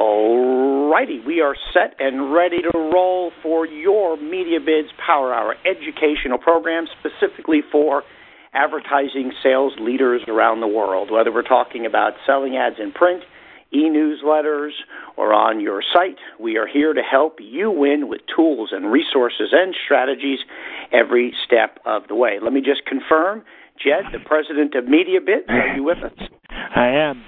All righty, we are set and ready to roll for your MediaBids Power Hour educational program, specifically for advertising sales leaders around the world. Whether we're talking about selling ads in print, e-newsletters, or on your site, we are here to help you win with tools and resources and strategies every step of the way. Let me just confirm, Jed, the president of MediaBids, are you with us? I am.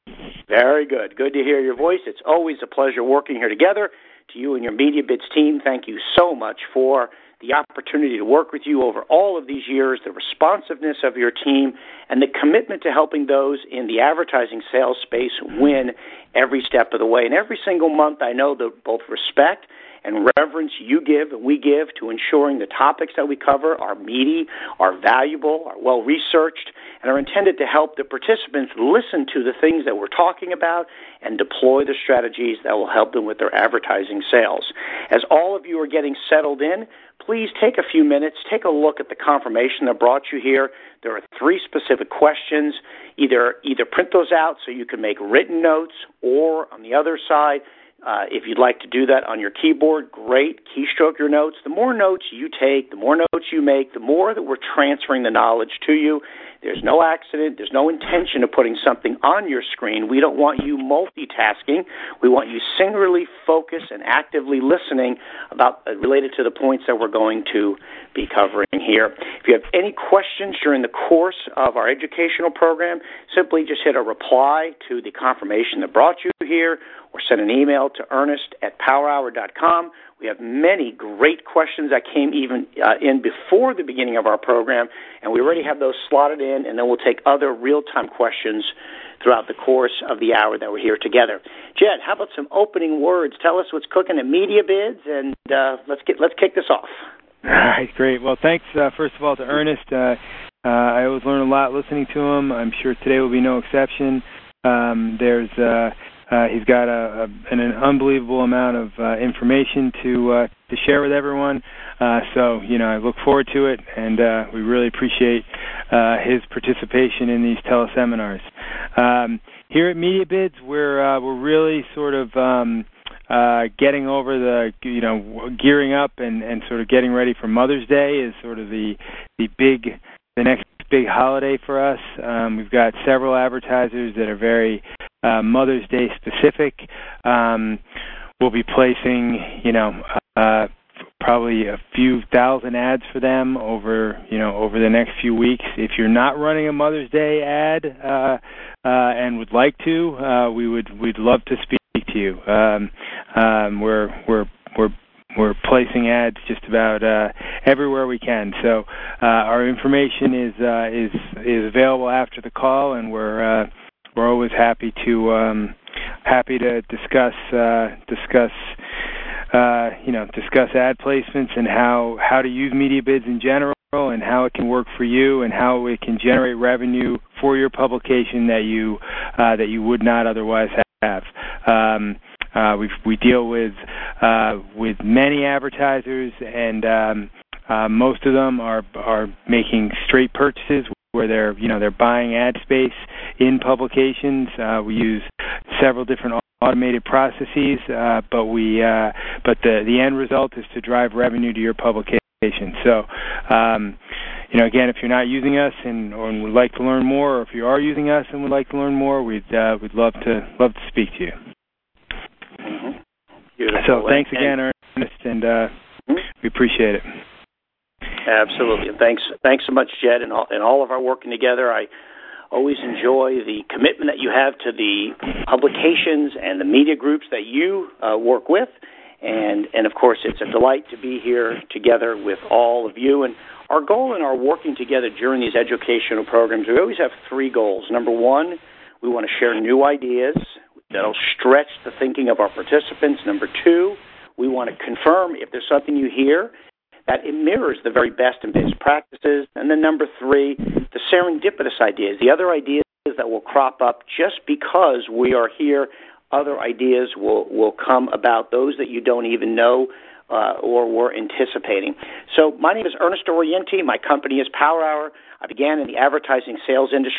Very good. Good to hear your voice. It's always a pleasure working here together. To you and your MediaBids team, thank you so much for the opportunity to work with you over all of these years, the responsiveness of your team, and the commitment to helping those in the advertising sales space win every step of the way. And every single month, I know the both respect and reverence you give and we give to ensuring the topics that we cover are meaty, are valuable, are well-researched, and are intended to help the participants listen to the things that we're talking about and deploy the strategies that will help them with their advertising sales. As all of you are getting settled in, please take a few minutes, take a look at the confirmation that brought you here. There are 3 specific questions. Either print those out so you can make written notes, or on the other side, if you'd like to do that on your keyboard, great. Keystroke your notes. The more notes you take, the more notes you make, the more that we're transferring the knowledge to you. There's no accident. There's no intention of putting something on your screen. We don't want you multitasking. We want you singularly focused and actively listening about related to the points that we're going to be covering here. If you have any questions during the course of our educational program, simply just hit a reply to the confirmation that brought you here, or send an email to ernest@powerhour.com. We have many great questions that came even in before the beginning of our program, and we already have those slotted in, and then we'll take other real-time questions throughout the course of the hour that we're here together. Jed, how about some opening words? Tell us what's cooking at MediaBids, and let's kick this off. All right, great. Well, thanks, first of all, to Ernest. I always learn a lot listening to him. I'm sure today will be no exception. He's got an unbelievable amount of information to share with everyone. So, I look forward to it, and we really appreciate his participation in these teleseminars. Here at MediaBids, we're really sort of getting over the, gearing up and sort of getting ready for Mother's Day is sort of the next big holiday for us. We've got several advertisers that are very Mother's Day specific. We'll be placing, probably a few thousand ads for them over the next few weeks. If you're not running a Mother's Day ad and would like to, we'd love to speak to you. We're placing ads just about everywhere we can. So our information is available after the call, and we're always happy to discuss ad placements and how to use MediaBids in general, and how it can work for you, and how it can generate revenue for your publication that you would not otherwise have. We deal with many advertisers, and most of them are making straight purchases where they're buying ad space in publications. We use several different automated processes, but the end result is to drive revenue to your publication. So, again, if you're not using us and would like to learn more, or if you are using us and would like to learn more, we'd love to speak to you. Beautiful. So thanks again, Ernest, and we appreciate it. Absolutely. And thanks so much, Jed, and all of our working together. I always enjoy the commitment that you have to the publications and the media groups that you work with. And of course, it's a delight to be here together with all of you. And our goal in our working together during these educational programs, we always have 3 goals. Number 1, we want to share new ideas that'll stretch the thinking of our participants. Number 2, we want to confirm if there's something you hear that it mirrors the very best and best practices. And then number 3, the serendipitous ideas, the other ideas that will crop up just because we are here. Other ideas will come about, those that you don't even know or were anticipating. So my name is Ernest Orienti. My company is Power Hour. I began in the advertising sales industry in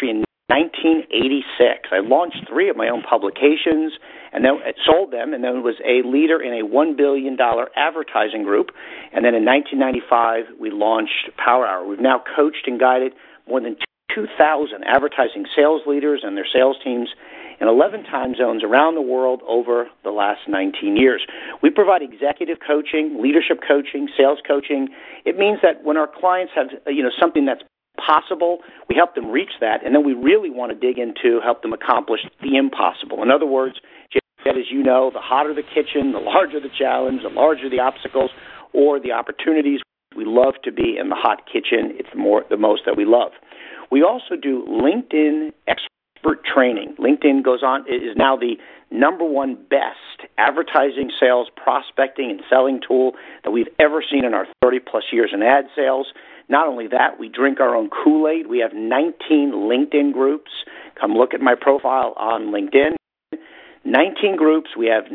1986. I launched 3 of my own publications and then sold them, and then was a leader in a $1 billion advertising group. And then in 1995, we launched Power Hour. We've now coached and guided more than 2,000 advertising sales leaders and their sales teams in 11 time zones around the world over the last 19 years. We provide executive coaching, leadership coaching, sales coaching. It means that when our clients have something that's possible, we help them reach that, and then we really want to dig into help them accomplish the impossible. In other words, Jed, as you know, the hotter the kitchen, the larger the challenge, the larger the obstacles or the opportunities. We love to be in the hot kitchen. It's the most that we love. We also do LinkedIn expert training. LinkedIn is now the #1 best advertising, sales, prospecting, and selling tool that we've ever seen in our 30-plus years in ad sales. Not only that, we drink our own Kool-Aid. We have 19 LinkedIn groups. Come look at my profile on LinkedIn. 19 groups. We have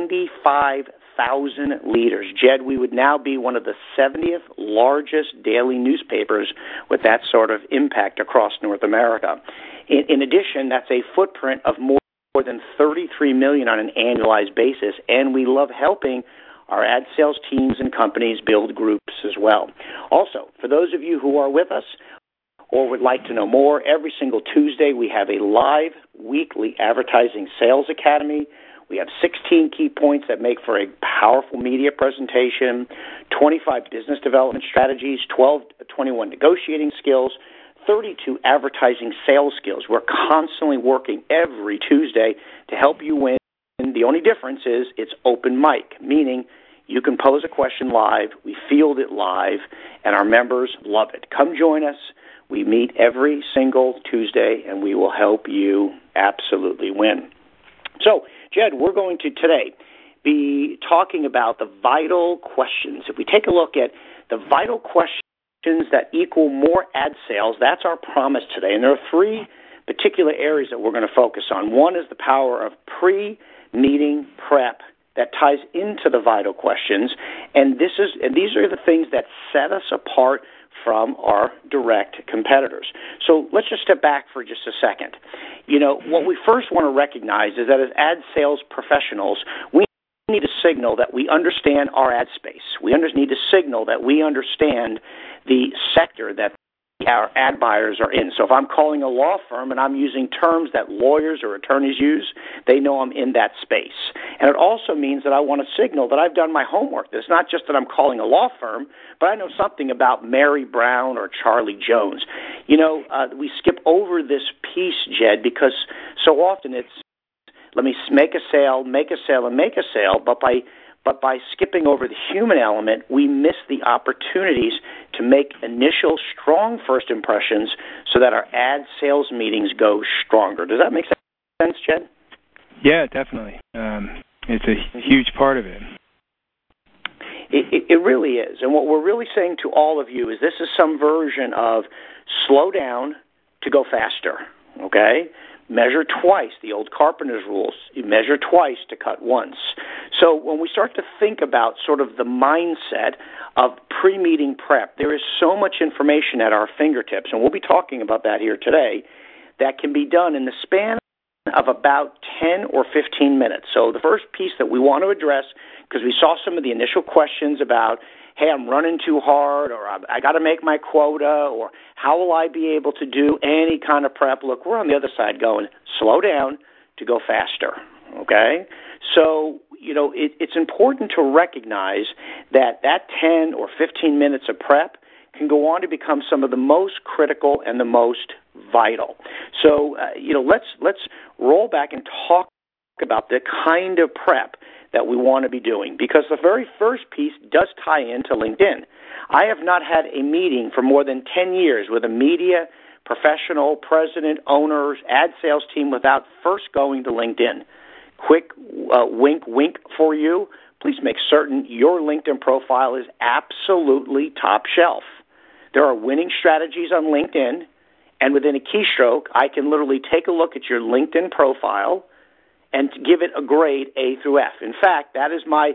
95,000 leaders. Jed, we would now be one of the 70th largest daily newspapers with that sort of impact across North America. In addition, that's a footprint of more than 33 million on an annualized basis, and we love helping our ad sales teams and companies build groups as well. Also, for those of you who are with us or would like to know more, every single Tuesday we have a live weekly advertising sales academy. We have 16 key points that make for a powerful media presentation, 25 business development strategies, 21 negotiating skills, 32 advertising sales skills. We're constantly working every Tuesday to help you win. The only difference is it's open mic, meaning you can pose a question live, we field it live, and our members love it. Come join us. We meet every single Tuesday, and we will help you absolutely win. So, Jed, we're going to today be talking about the vital questions. If we take a look at the vital questions that equal more ad sales, that's our promise today. And there are 3 particular areas that we're going to focus on. One is the power of pre-meeting prep that ties into the vital questions, and these are the things that set us apart from our direct competitors. So let's just step back for just a second. What we first want to recognize is that as ad sales professionals, we need to signal that we understand our ad space. We need to signal that we understand the sector that our ad buyers are in. So if I'm calling a law firm and I'm using terms that lawyers or attorneys use, they know I'm in that space. And it also means that I want to signal that I've done my homework. It's not just that I'm calling a law firm, but I know something about Mary Brown or Charlie Jones. We skip over this piece, Jed, because so often it's let me make a sale, and make a sale, but by skipping over the human element, we miss the opportunities to make initial strong first impressions so that our ad sales meetings go stronger. Does that make sense, Jed? Yeah, definitely. It's a huge part of it. It really is. And what we're really saying to all of you is this is some version of slow down to go faster, okay? Measure twice, the old Carpenter's rules. You measure twice to cut once. So when we start to think about sort of the mindset of pre-meeting prep, there is so much information at our fingertips, and we'll be talking about that here today, that can be done in the span of about 10 or 15 minutes. So the first piece that we want to address, because we saw some of the initial questions about, hey, I'm running too hard, or I got to make my quota, or how will I be able to do any kind of prep? Look, we're on the other side going, slow down to go faster, okay? So, it's important to recognize that 10 or 15 minutes of prep can go on to become some of the most critical and the most vital. So, let's roll back and talk about the kind of prep that we want to be doing, because the very first piece does tie into LinkedIn. I have not had a meeting for more than 10 years with a media professional, president, owners, ad sales team without first going to LinkedIn. Quick wink for you. Please make certain your LinkedIn profile is absolutely top shelf. There are winning strategies on LinkedIn, and within a keystroke, I can literally take a look at your LinkedIn profile and give it a grade A through F. In fact, that is my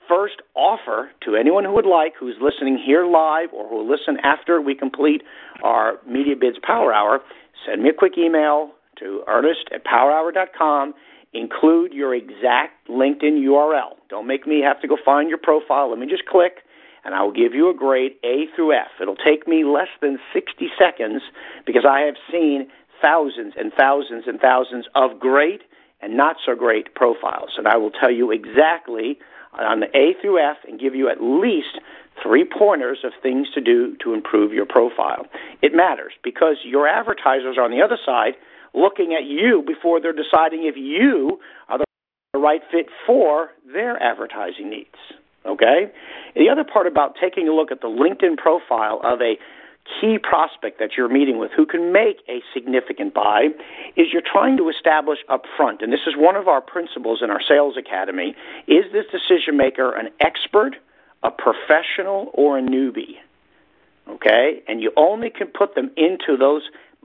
first offer to anyone who would like, who's listening here live or who will listen after we complete our Media Bids Power Hour, send me a quick email to ernest@powerhour.com. Include your exact LinkedIn URL. Don't make me have to go find your profile. Let me just click, and I will give you a grade A through F. It'll take me less than 60 seconds because I have seen thousands and thousands and thousands of great and not so great profiles. And I will tell you exactly on the A through F and give you at least 3 pointers of things to do to improve your profile. It matters because your advertisers are on the other side looking at you before they're deciding if you are the right fit for their advertising needs. Okay? The other part about taking a look at the LinkedIn profile of a key prospect that you're meeting with who can make a significant buy is you're trying to establish up front, and this is one of our principles in our sales academy, is this decision maker an expert, a professional, or a newbie? Okay? And you only can put them into those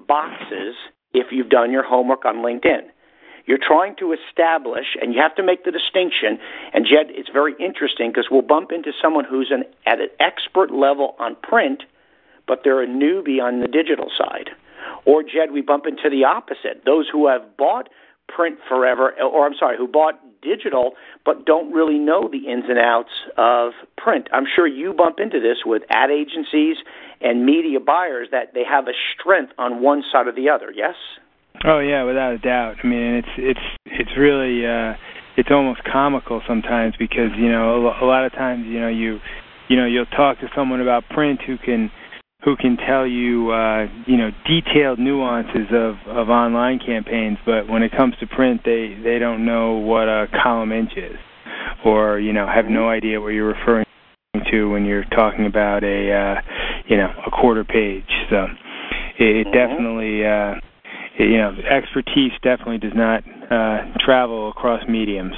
boxes if you've done your homework on LinkedIn. You're trying to establish, and you have to make the distinction, and Jed, it's very interesting because we'll bump into someone who's at an expert level on print, but they're a newbie on the digital side. Or, Jed, we bump into the opposite, those who have bought print forever, who bought digital but don't really know the ins and outs of print. I'm sure you bump into this with ad agencies and media buyers that they have a strength on one side or the other, yes? Oh yeah, without a doubt. I mean, it's really it's almost comical sometimes because a lot of times you'll talk to someone about print who can tell you detailed nuances of online campaigns, but when it comes to print, they don't know what a column inch is, or have no idea what you're referring to when you're talking about a quarter page. So it definitely expertise definitely does not travel across mediums.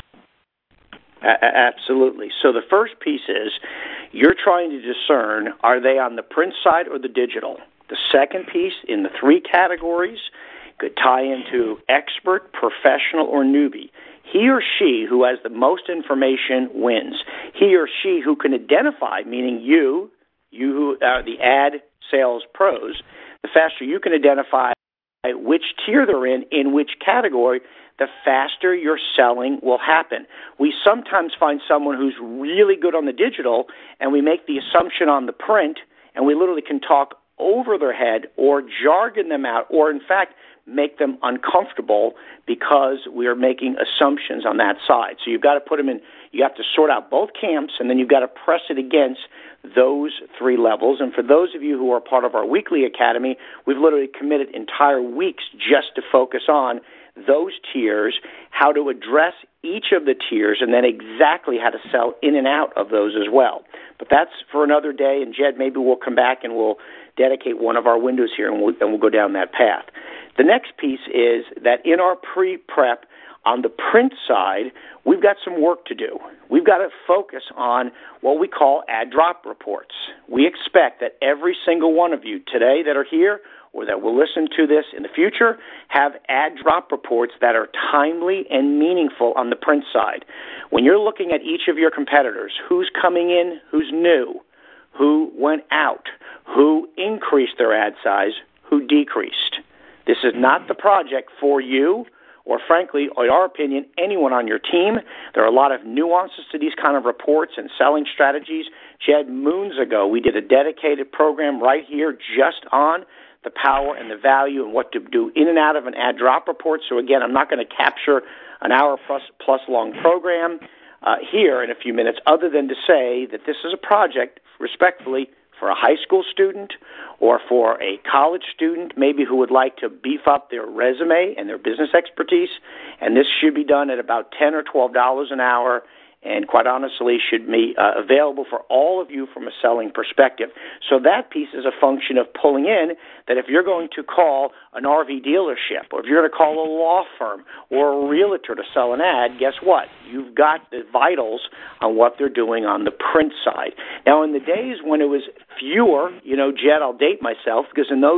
Absolutely. So the first piece is you're trying to discern, are they on the print side or the digital? The second piece in the 3 categories could tie into expert, professional, or newbie. He or she who has the most information wins. He or she who can identify, meaning you who are the ad sales pros, the faster you can identify which tier they're in which category, the faster your selling will happen. We sometimes find someone who's really good on the digital, and we make the assumption on the print, and we literally can talk over their head or jargon them out, or in fact make them uncomfortable because we are making assumptions on that side. So you've got to put them in, you have to sort out both camps, and then you've got to press it against those 3 levels. And for those of you who are part of our weekly academy, we've literally committed entire weeks just to focus on those tiers, how to address each of the tiers, and then exactly how to sell in and out of those as well. But that's for another day, and Jed, maybe we'll come back and we'll dedicate one of our windows here, and we'll go down that path. The next piece is that in our pre-prep on the print side, we've got some work to do. We've got to focus on what we call ad drop reports. We expect that every single one of you today that are here or that will listen to this in the future have ad drop reports that are timely and meaningful on the print side. When you're looking at each of your competitors, who's coming in, who's new, who went out, who increased their ad size, who decreased. This is not the project for you or, frankly, in our opinion, anyone on your team. There are a lot of nuances to these kind of reports and selling strategies. Jed, moons ago, we did a dedicated program right here just on the power and the value and what to do in and out of an ad drop report. So, again, I'm not going to capture an hour plus long program here in a few minutes other than to say that this is a project, respectfully, for a high school student or for a college student, maybe who would like to beef up their resume and their business expertise, and this should be done at about $10 or $12 an hour, and quite honestly should be available for all of you from a selling perspective. So that piece is a function of pulling in that if you're going to call an RV dealership or if you're going to call a law firm or a realtor to sell an ad, guess what? You've got the vitals on what they're doing on the print side. Now, in the days when it was fewer, Jed, I'll date myself, because in those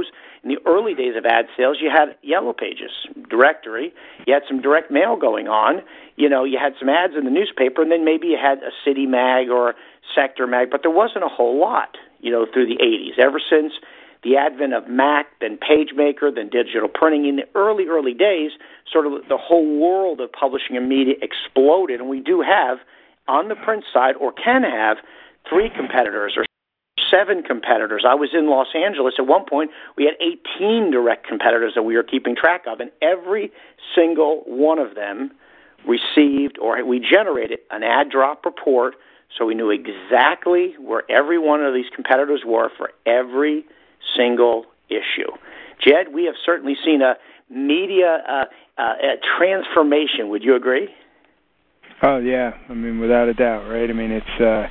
In the early days of ad sales, you had Yellow Pages, directory. You had some direct mail going on. You had some ads in the newspaper, and then maybe you had a city mag or a sector mag, but there wasn't a whole lot, through the 80s. Ever since the advent of Mac, then PageMaker, then digital printing, in the early days, sort of the whole world of publishing and media exploded, and we do have, on the print side, or can have, 3 competitors or 7 competitors. I was in Los Angeles at one point. We had 18 direct competitors that we were keeping track of, and every single one of them received, or we generated an ad drop report, so we knew exactly where every one of these competitors were for every single issue. Jed, we have certainly seen a media a transformation. Would you agree? Oh yeah, I mean, without a doubt, right? I mean, it's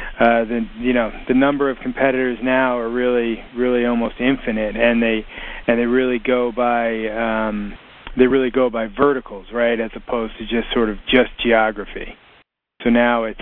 the number of competitors now are really almost infinite, and they really go by verticals, right, as opposed to just geography. So now it's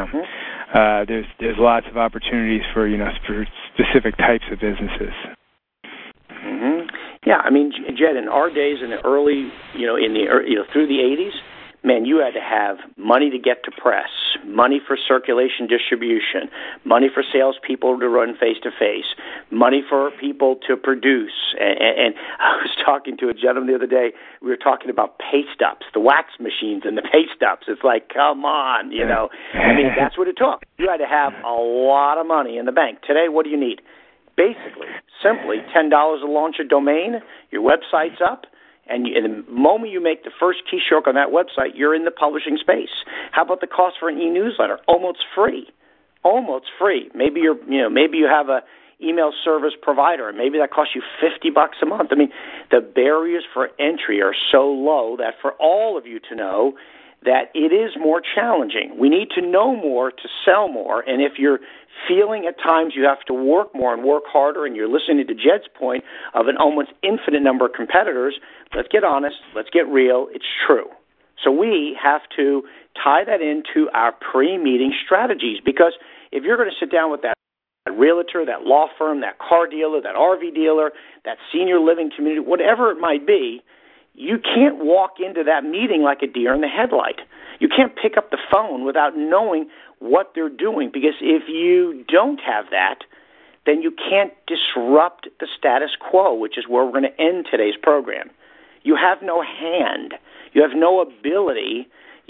there's lots of opportunities for for specific types of businesses. Mm-hmm. Yeah, I mean, Jed, in our days, in the early, through the 80s, man, you had to have money to get to press, money for circulation distribution, money for salespeople to run face-to-face, money for people to produce. And I was talking to a gentleman the other day. We were talking about paste ups, the wax machines and the paste ups. It's like, come on, I mean, that's what it took. You had to have a lot of money in the bank. Today, what do you need? Basically, simply $10 to launch a domain, your website's up, and the moment you make the first keystroke on that website, you're in the publishing space. How about the cost for an e-newsletter? Almost free. Almost free. Maybe maybe you have a email service provider, and maybe that costs you $50 a month. I mean, the barriers for entry are so low that for all of you to know that it is more challenging. We need to know more to sell more, and if you're feeling at times you have to work more and work harder, and you're listening to Jed's point of an almost infinite number of competitors, let's get honest, let's get real, it's true. So we have to tie that into our pre-meeting strategies, because if you're going to sit down with that realtor, that law firm, that car dealer, that RV dealer, that senior living community, whatever it might be, you can't walk into that meeting like a deer in the headlight. You can't pick up the phone without knowing what they're doing, because if you don't have that, then you can't disrupt the status quo, which is where we're going to end today's program. You have no hand. You have no ability,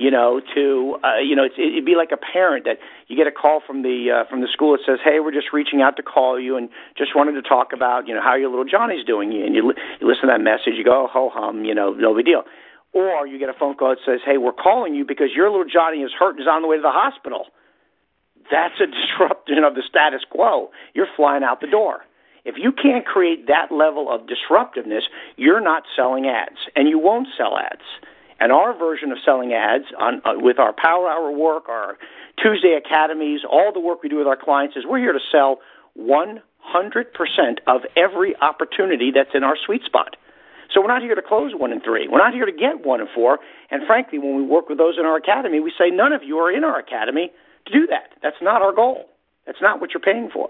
it'd be like a parent that you get a call from the school that says, hey, we're just reaching out to call you and just wanted to talk about, how your little Johnny's doing. And you listen to that message, you go, oh, ho-hum, no big deal. Or you get a phone call that says, hey, we're calling you because your little Johnny is hurt and is on the way to the hospital. That's a disruption of the status quo. You're flying out the door. If you can't create that level of disruptiveness, you're not selling ads, and you won't sell ads. And our version of selling ads with our Power Hour work, our Tuesday Academies, all the work we do with our clients is we're here to sell 100% of every opportunity that's in our sweet spot. So we're not here to close 1 in 3. We're not here to get 1 in 4. And frankly, when we work with those in our academy, we say none of you are in our academy to do that. That's not our goal. That's not what you're paying for.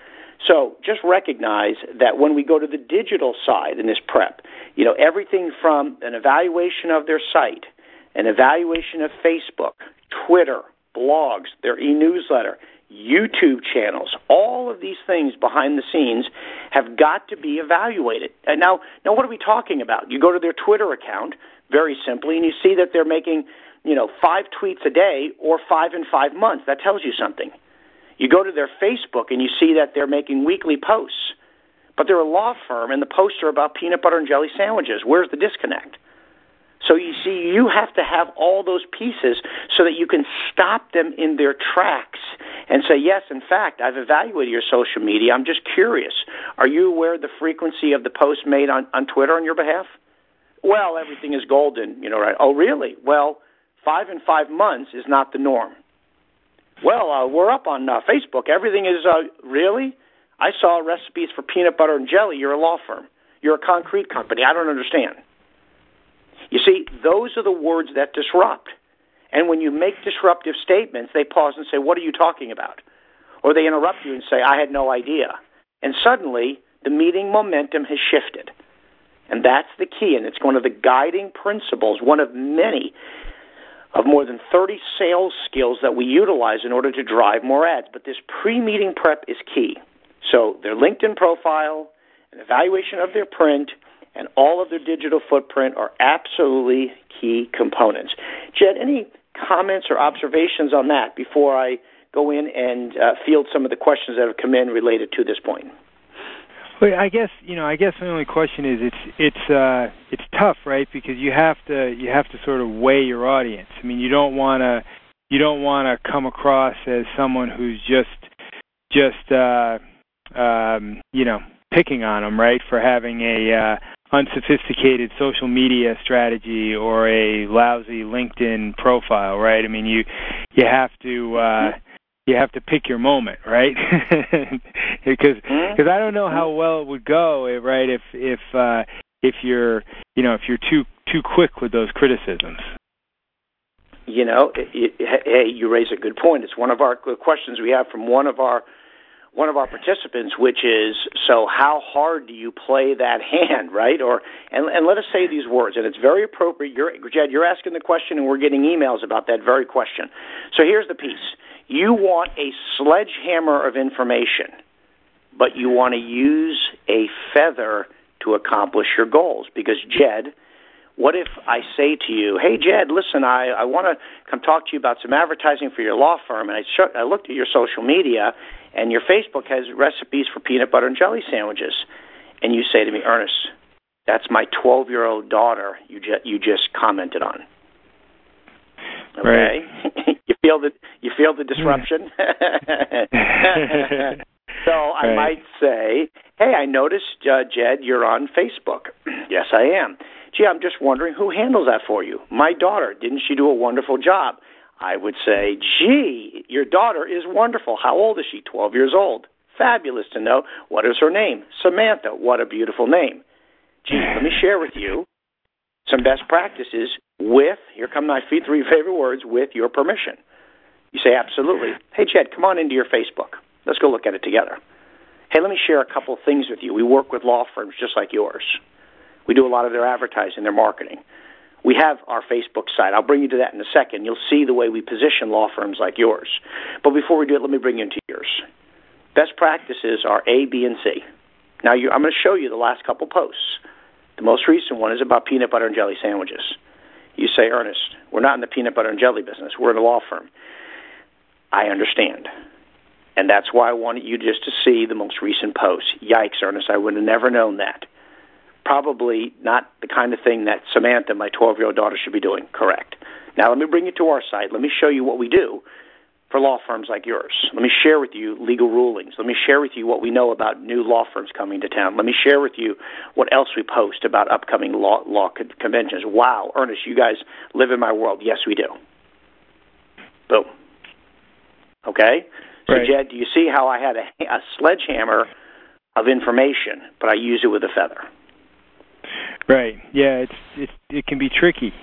So just recognize that when we go to the digital side in this prep, everything from an evaluation of their site, an evaluation of Facebook, Twitter, blogs, their e-newsletter, YouTube channels, all of these things behind the scenes have got to be evaluated. And now what are we talking about? You go to their Twitter account, very simply, and you see that they're making, 5 tweets a day or 5 in 5 months. That tells you something. You go to their Facebook and you see that they're making weekly posts, but they're a law firm and the posts are about peanut butter and jelly sandwiches. Where's the disconnect? So you see, you have to have all those pieces so that you can stop them in their tracks and say, yes, in fact, I've evaluated your social media. I'm just curious. Are you aware of the frequency of the posts made on Twitter on your behalf? Well, everything is golden, right? Oh, really? Well, 5 in 5 months is not the norm. Well, we're up on Facebook. Everything is, really? I saw recipes for peanut butter and jelly. You're a law firm. You're a concrete company. I don't understand. You see, those are the words that disrupt. And when you make disruptive statements, they pause and say, what are you talking about? Or they interrupt you and say, I had no idea. And suddenly, the meeting momentum has shifted. And that's the key, and it's one of the guiding principles, one of many of more than 30 sales skills that we utilize in order to drive more ads. But this pre-meeting prep is key. So their LinkedIn profile, an evaluation of their print, and all of their digital footprint are absolutely key components. Jed, any comments or observations on that before I go in and field some of the questions that have come in related to this point? Well, I guess the only question is it's tough, right? Because you have to sort of weigh your audience. I mean, you don't want to come across as someone who's just picking on them, right, for having a unsophisticated social media strategy or a lousy LinkedIn profile, right? I mean, you have to pick your moment, right? Because I don't know how well it would go, right, if you're too quick with those criticisms. Hey, you raise a good point. It's one of our questions we have from one of our participants, which is, so how hard do you play that hand, right? And let us say these words, and it's very appropriate. Jed, you're asking the question, and we're getting emails about that very question. So here's the piece. You want a sledgehammer of information, but you want to use a feather to accomplish your goals. Because, Jed, what if I say to you, hey, Jed, listen, I want to come talk to you about some advertising for your law firm, and I looked at your social media, and your Facebook has recipes for peanut butter and jelly sandwiches. And you say to me, Ernest, that's my 12-year-old daughter you just commented on. Okay? Right. You feel the disruption? So I might say, hey, I noticed, Jed, you're on Facebook. Yes, I am. Gee, I'm just wondering who handles that for you. My daughter. Didn't she do a wonderful job? I would say, gee, your daughter is wonderful. How old is she? 12 years old. Fabulous to know. What is her name? Samantha. What a beautiful name. Gee, let me share with you some best practices with, here come my 3 favorite words, with your permission. You say, absolutely. Hey, Jed, come on into your Facebook. Let's go look at it together. Hey, let me share a couple of things with you. We work with law firms just like yours. We do a lot of their advertising, their marketing. We have our Facebook site. I'll bring you to that in a second. You'll see the way we position law firms like yours. But before we do it, let me bring you into yours. Best practices are A, B, and C. Now, I'm going to show you the last couple posts. The most recent one is about peanut butter and jelly sandwiches. You say, Ernest, we're not in the peanut butter and jelly business. We're in a law firm. I understand. And that's why I wanted you just to see the most recent post. Yikes, Ernest, I would have never known that. Probably not the kind of thing that Samantha, my 12-year-old daughter, should be doing. Correct. Now, let me bring you to our site. Let me show you what we do for law firms like yours. Let me share with you legal rulings. Let me share with you what we know about new law firms coming to town. Let me share with you what else we post about upcoming law conventions. Wow, Ernest, you guys live in my world. Yes, we do. Boom. Okay? So, right. Jed, do you see how I had a sledgehammer of information, but I use it with a feather? Right. Yeah, it can be tricky.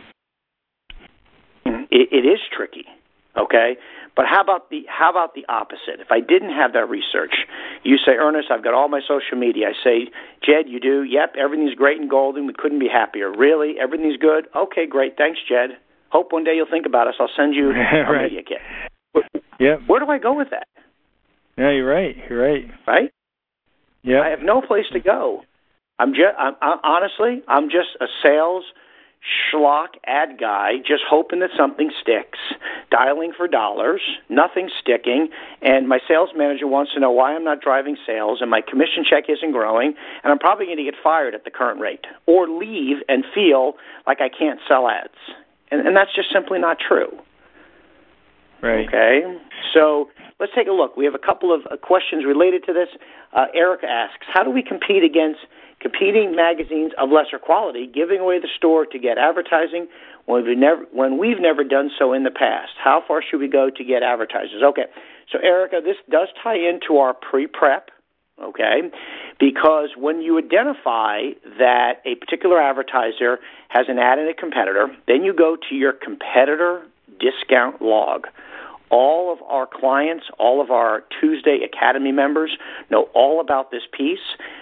It is tricky. Okay, but how about the opposite? If I didn't have that research, you say, Ernest, I've got all my social media. I say, Jed, you do? Yep, everything's great and golden. We couldn't be happier. Really? Everything's good? Okay, great. Thanks, Jed. Hope one day you'll think about us. I'll send you a right. media kit. Yep. Where do I go with that? Yeah, you're right. Right? Yeah. I have no place to go. Honestly, I'm just a sales schlock ad guy, just hoping that something sticks, dialing for dollars, nothing sticking, and my sales manager wants to know why I'm not driving sales, and my commission check isn't growing, and I'm probably going to get fired at the current rate, or leave and feel like I can't sell ads. And that's just simply not true. Right. Okay, so let's take a look. We have a couple of questions related to this. Erica asks, how do we compete against competing magazines of lesser quality, giving away the store to get advertising when we've never done so in the past? How far should we go to get advertisers? Okay, so Erica, this does tie into our pre-prep, okay, because when you identify that a particular advertiser has an ad in a competitor, then you go to your competitor discount log. All of our clients, all of our Tuesday Academy members know all about this piece.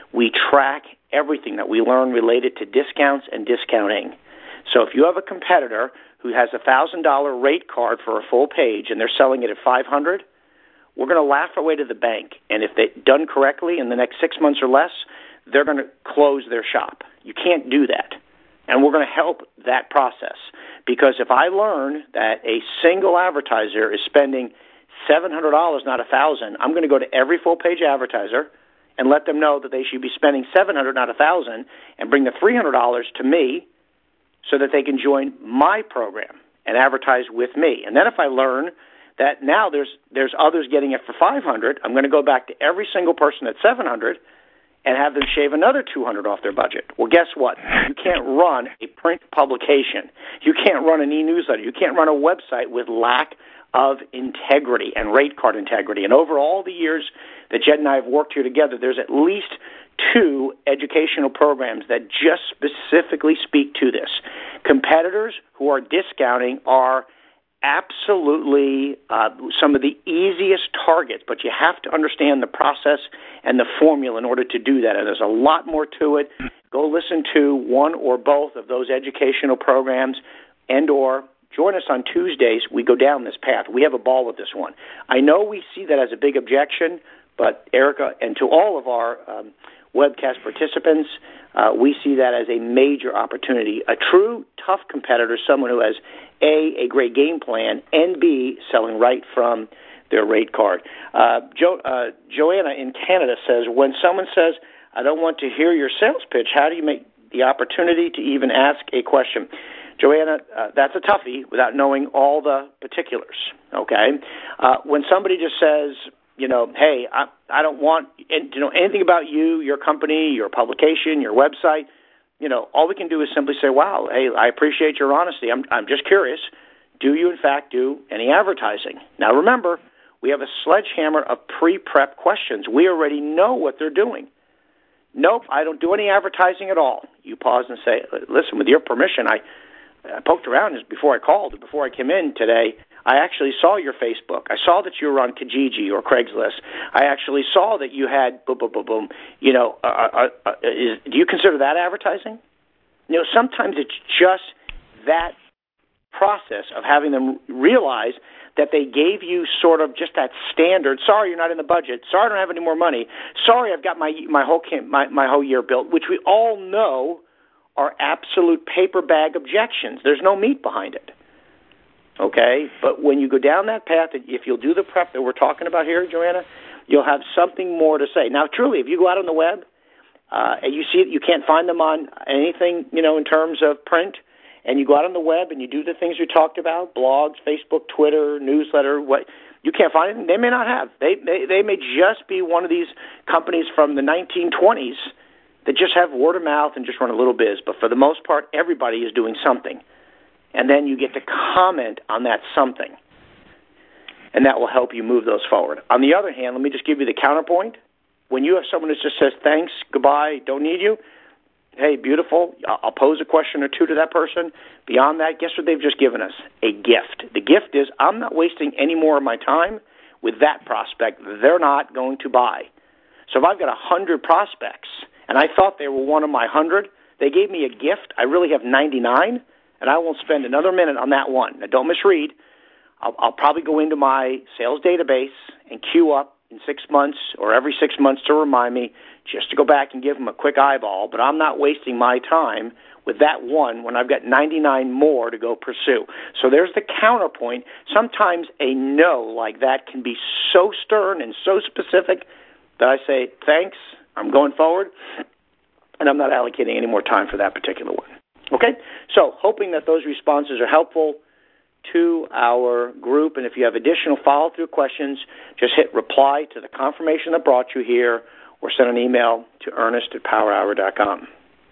we track everything that we learn related to discounts and discounting. So if you have a competitor who has a $1,000 rate card for a full page and they're selling it at $500, we're going to laugh our way to the bank. And if they've done correctly in the next 6 months or less, they're going to close their shop. You can't do that. And we're going to help that process. Because if I learn that a single advertiser is spending $700, not $1,000, I'm going to go to every full-page advertiser and let them know that they should be spending $700, not $1,000, and bring the $300 to me so that they can join my program and advertise with me. And then if I learn that now there's others getting it for $500, I'm going to go back to every single person at $700 and have them shave another $200 off their budget. Well, guess what? You can't run a print publication. You can't run an e-newsletter. You can't run a website with lack of integrity and rate card integrity. And over all the years that Jed and I have worked here together, there's at least 2 educational programs that just specifically speak to this. Competitors who are discounting are absolutely some of the easiest targets, but you have to understand the process and the formula in order to do that. And there's a lot more to it. Go listen to one or both of those educational programs and or join us on Tuesdays. We go down this path. We have a ball with this one. I know we see that as a big objection, but Erica, and to all of our webcast participants, we see that as a major opportunity. A true tough competitor, someone who has a great game plan, and B, selling right from their rate card. Joanna in Canada says, when someone says, I don't want to hear your sales pitch, how do you make the opportunity to even ask a question? Joanna, that's a toughie without knowing all the particulars, okay? When somebody just says, hey, I don't want to know anything about you, your company, your publication, your website, all we can do is simply say, wow, hey, I appreciate your honesty. I'm just curious. Do you, in fact, do any advertising? Now, remember, we have a sledgehammer of pre-prep questions. We already know what they're doing. Nope, I don't do any advertising at all. You pause and say, listen, with your permission, I poked around before I called, before I came in today. I actually saw your Facebook. I saw that you were on Kijiji or Craigslist. I actually saw that you had boom, boom, boom, boom. Do you consider that advertising? Sometimes it's just that process of having them realize that they gave you sort of just that standard, sorry, you're not in the budget. Sorry, I don't have any more money. Sorry, I've got my whole year built, which we all know are absolute paper bag objections. There's no meat behind it. Okay? But when you go down that path, if you'll do the prep that we're talking about here, Joanna, you'll have something more to say. Now, truly, if you go out on the web and you see it, you can't find them on anything, in terms of print, and you go out on the web and you do the things we talked about, blogs, Facebook, Twitter, newsletter, what you can't find it, they may not have. They may just be one of these companies from the 1920s that just have word of mouth and just run a little biz. But for the most part, everybody is doing something. And then you get to comment on that something. And that will help you move those forward. On the other hand, let me just give you the counterpoint. When you have someone who just says, thanks, goodbye, don't need you, hey, beautiful, I'll pose a question or two to that person. Beyond that, guess what they've just given us? A gift. The gift is I'm not wasting any more of my time with that prospect. They're not going to buy. So if I've got 100 prospects, and I thought they were one of my 100, they gave me a gift, I really have 99, and I won't spend another minute on that one. Now, don't misread. I'll probably go into my sales database and queue up in 6 months or every 6 months to remind me just to go back and give them a quick eyeball, but I'm not wasting my time with that one when I've got 99 more to go pursue. So there's the counterpoint. Sometimes a no like that can be so stern and so specific that I say, thanks, I'm going forward, and I'm not allocating any more time for that particular one. Okay? So hoping that those responses are helpful to our group, and if you have additional follow-through questions, just hit reply to the confirmation that brought you here or send an email to ernest@powerhour.com.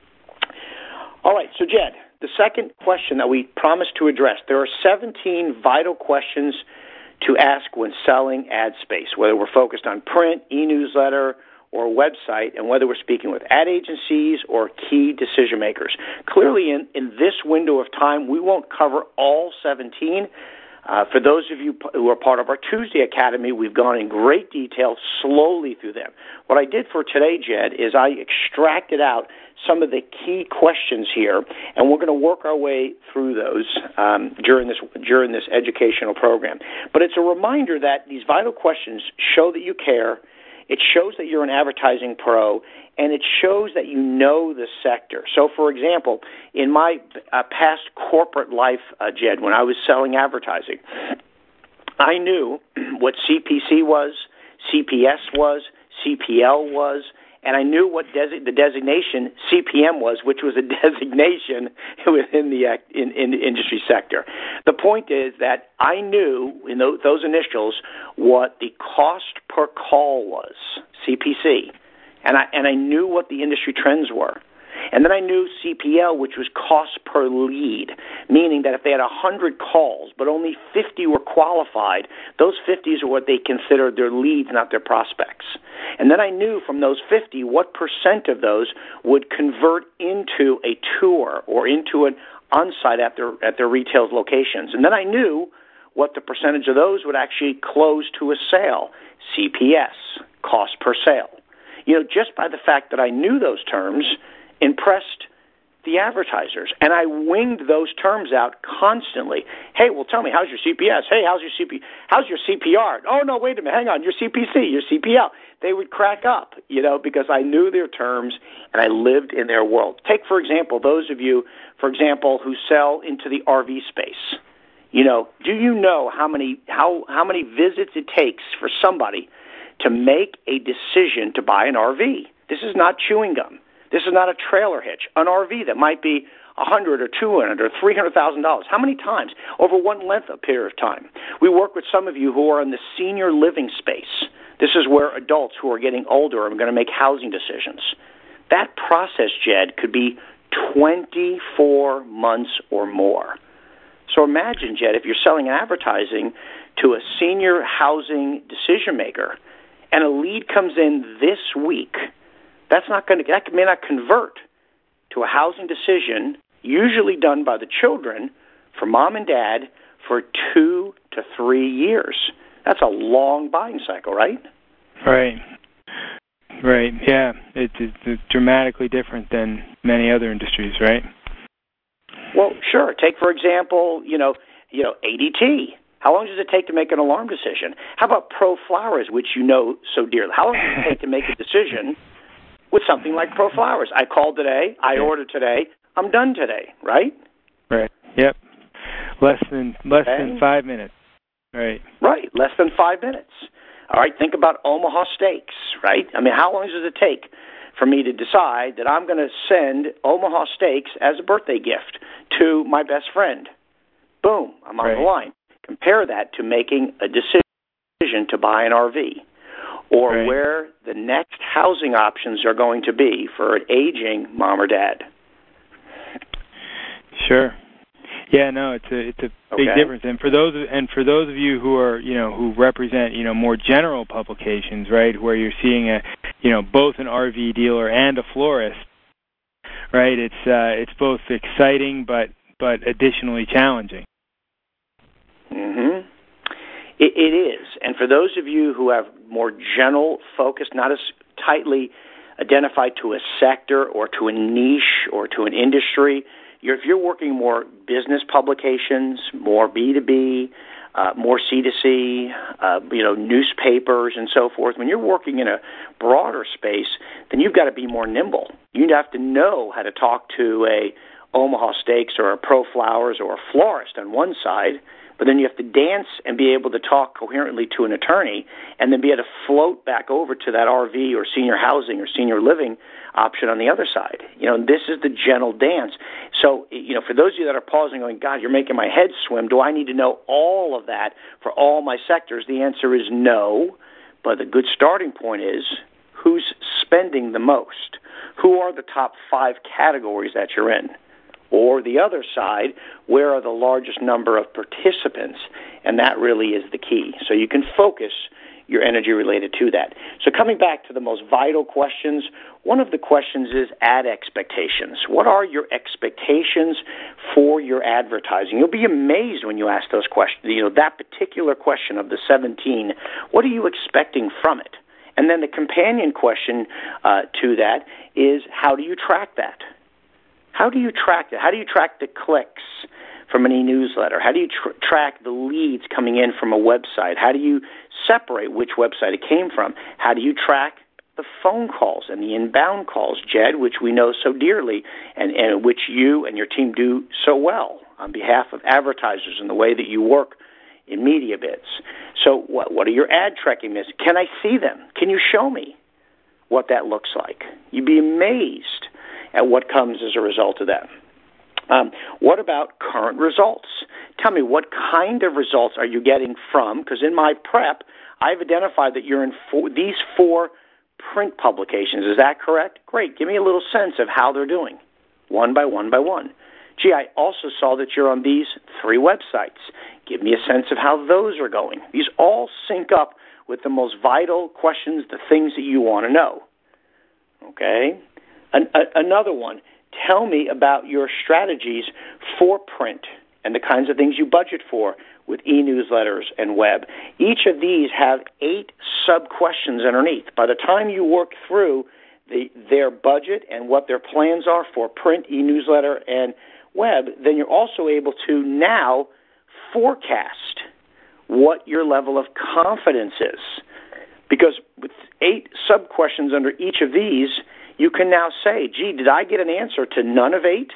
All right, so Jed, the second question that we promised to address, there are 17 vital questions to ask when selling ad space, whether we're focused on print, e-newsletter, or website, and whether we're speaking with ad agencies or key decision makers. Clearly, in this window of time, we won't cover all 17, For those of you who are part of our Tuesday Academy, we've gone in great detail slowly through them. What I did for today, Jed, is I extracted out some of the key questions here, and we're going to work our way through those during this educational program. But it's a reminder that these vital questions show that you care. It shows that you're an advertising pro, and it shows that you know the sector. So, for example, in my past corporate life, Jed, when I was selling advertising, I knew what CPC was, CPS was, CPL was, and I knew what the designation CPM was, which was a designation within the in the industry sector. The point is that I knew in those initials what the cost per call was, CPC, and I knew what the industry trends were. And then I knew CPL, which was cost per lead, meaning that if they had 100 calls, but only 50 were qualified, those 50s are what they considered their leads, not their prospects. And then I knew from those 50 what percent of those would convert into a tour or into an on-site at their retail locations. And then I knew what the percentage of those would actually close to a sale, CPS, cost per sale. Just by the fact that I knew those terms impressed the advertisers, and I winged those terms out constantly. Hey, well, tell me, how's your CPS? Hey, how's your CPR? Oh, no, wait a minute, hang on, your CPC, your CPL. They would crack up, because I knew their terms and I lived in their world. Take, for example, those of you, who sell into the RV space. Do you know how many visits it takes for somebody to make a decision to buy an RV? This is not chewing gum. This is not a trailer hitch. An RV that might be $100,000 or $200,000 or $300,000. How many times? Over what length of period of time? We work with some of you who are in the senior living space. This is where adults who are getting older are going to make housing decisions. That process, Jed, could be 24 months or more. So imagine, Jed, if you're selling advertising to a senior housing decision maker and a lead comes in this week, that may not convert to a housing decision, usually done by the children for mom and dad for 2 to 3 years. That's a long buying cycle, right? Right. Yeah, it's dramatically different than many other industries, right? Well, sure. Take, for example, ADT. How long does it take to make an alarm decision? How about Pro Flowers, which you know so dearly? How long does it take to make a decision with something like Pro Flowers? I called today, I ordered today, I'm done today, right? Right. Yep. Less than 5 minutes. Right. Right. Less than 5 minutes. All right. Think about Omaha Steaks, right? I mean, how long does it take for me to decide that I'm going to send Omaha Steaks as a birthday gift to my best friend? Boom. I'm on the line. Compare that to making a decision to buy an RV, or where the next housing options are going to be for an aging mom or dad. Sure. Yeah, no, it's a big difference. And for those of you who are, who represent, more general publications, right, where you're seeing both an RV dealer and a florist, right? It's both exciting but additionally challenging. Mhm. It is. And for those of you who have more general focus, not as tightly identified to a sector or to a niche or to an industry, if you're working more business publications, more B2B, more C2C, newspapers and so forth, when you're working in a broader space, then you've got to be more nimble. You have to know how to talk to a Omaha Steaks or a Pro Flowers or a florist on one side, but then you have to dance and be able to talk coherently to an attorney and then be able to float back over to that RV or senior housing or senior living option on the other side. This is the gentle dance. So, for those of you that are pausing going, God, you're making my head swim, do I need to know all of that for all my sectors? The answer is no, but the good starting point is who's spending the most? Who are the top 5 categories that you're in? Or the other side, where are the largest number of participants? And that really is the key. So you can focus your energy related to that. So coming back to the most vital questions, one of the questions is ad expectations. What are your expectations for your advertising? You'll be amazed when you ask those questions. That particular question of the 17, what are you expecting from it? And then the companion question to that is, how do you track that? How do you track that? How do you track the clicks from an e-newsletter? How do you track the leads coming in from a website? How do you separate which website it came from? How do you track the phone calls and the inbound calls, Jed, which we know so dearly and which you and your team do so well on behalf of advertisers in the way that you work in MediaBids? So what are your ad tracking missions? Can I see them? Can you show me what that looks like? You'd be amazed at what comes as a result of that. What about current results? Tell me, what kind of results are you getting from? Because in my prep, I've identified that you're in these 4 print publications. Is that correct? Great. Give me a little sense of how they're doing, one by one by one. Gee, I also saw that you're on these 3 websites. Give me a sense of how those are going. These all sync up with the most vital questions, the things that you want to know. Okay? Another one. Tell me about your strategies for print and the kinds of things you budget for with e-newsletters and web. Each of these have 8 sub-questions underneath. By the time you work through their budget and what their plans are for print, e-newsletter, and web, then you're also able to now forecast what your level of confidence is. Because with 8 sub-questions under each of these, you can now say, gee, did I get an answer to none of 8?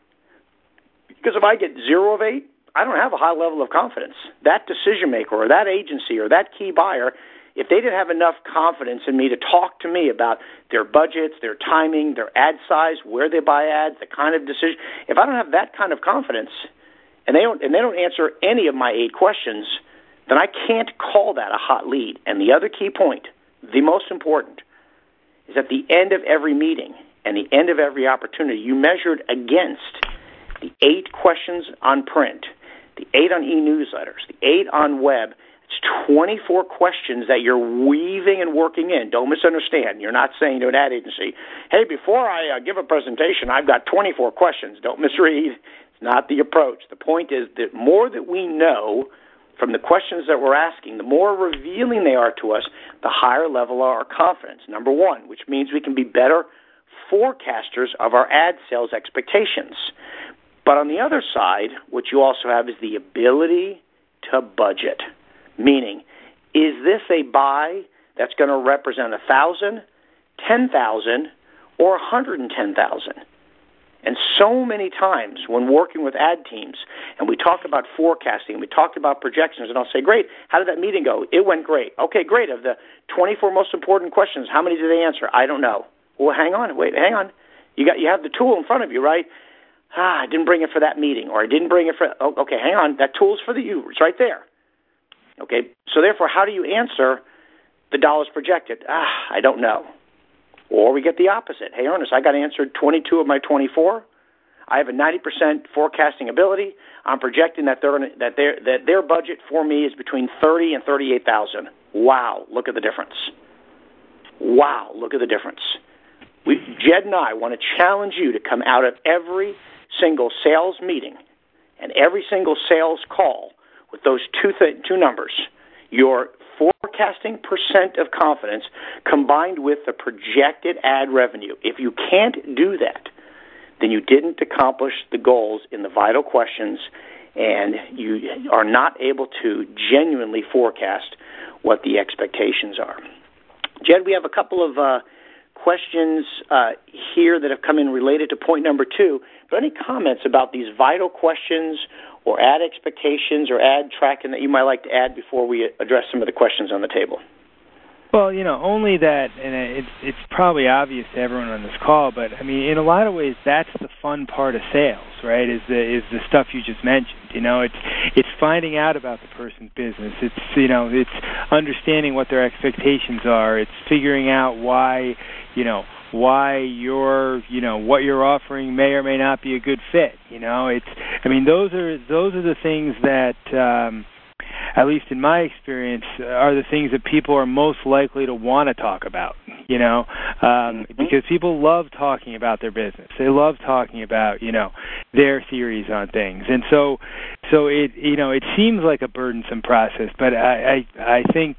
Because if I get 0 of 8, I don't have a high level of confidence. That decision maker or that agency or that key buyer, if they didn't have enough confidence in me to talk to me about their budgets, their timing, their ad size, where they buy ads, the kind of decision, if I don't have that kind of confidence and they don't answer any of my 8 questions, then I can't call that a hot lead. And the other key point, the most important, is at the end of every meeting and the end of every opportunity, you measured against the 8 questions on print, the 8 on e-newsletters, the 8 on web. It's 24 questions that you're weaving and working in. Don't misunderstand. You're not saying to an ad agency, hey, before I give a presentation, I've got 24 questions. Don't misread. It's not the approach. The point is that more that we know from the questions that we're asking, the more revealing they are to us, the higher level of our confidence, number one, which means we can be better forecasters of our ad sales expectations. But on the other side, what you also have is the ability to budget, meaning, is this a buy that's going to represent 1,000, 10,000, or 110,000? And so many times when working with ad teams, and we talk about forecasting, we talked about projections, and I'll say, great, how did that meeting go? It went great. Okay, great. Of the 24 most important questions, how many did they answer? I don't know. Well, hang on. You have the tool in front of you, right? I didn't bring it for that meeting, or I didn't bring it for, okay, hang on. That tool's for you. It's right there. Okay, so therefore, how do you answer the dollars projected? I don't know. Or we get the opposite. Hey, Ernest, I got answered 22 of my 24. I have a 90% forecasting ability. I'm projecting that their budget for me is between 30 and 38,000. Wow, look at the difference. Wow, look at the difference. Jed and I want to challenge you to come out of every single sales meeting and every single sales call with those two numbers, your forecasting percent of confidence combined with the projected ad revenue. If you can't do that, then you didn't accomplish the goals in the vital questions, and you are not able to genuinely forecast what the expectations are. Jed, we have a couple of questions here that have come in related to point number 2, but any comments about these vital questions or ad expectations or ad tracking that you might like to add before we address some of the questions on the table? Well, only that, and it's probably obvious to everyone on this call, but I mean, in a lot of ways, that's the fun part of sales, right? Is the stuff you just mentioned. It's finding out about the person's business. It's understanding what their expectations are. It's figuring out why what you're offering may or may not be a good fit. Those are the things that at least in my experience, are the things that people are most likely to want to talk about, because people love talking about their business. They love talking about, their theories on things. And so it seems like a burdensome process, but I think